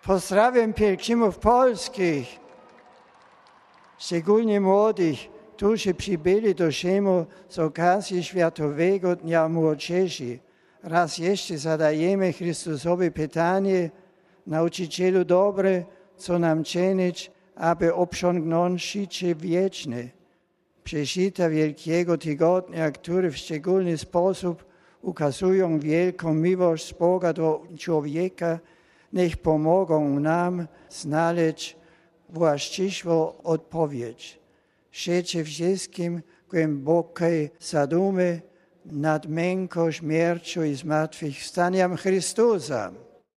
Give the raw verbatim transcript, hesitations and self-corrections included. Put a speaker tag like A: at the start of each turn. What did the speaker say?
A: Pozdrawiam pielgrzymów polskich, szczególnie młodych, którzy przybyli do Rzymu z okazji Światowego Dnia Młodzieży. Raz jeszcze zadajemy Chrystusowi pytanie, nauczycielu dobry, co nam czynić, aby osiągnąć życie wieczne. Przeżycia Wielkiego Tygodnia, które w szczególny sposób ukazują wielką miłość Boga do człowieka, niech pomogą nam znaleźć właściwą odpowiedź. Życzę wszystkim głębokiej zadumy nad męką, śmiercią i zmartwychwstaniem Chrystusa.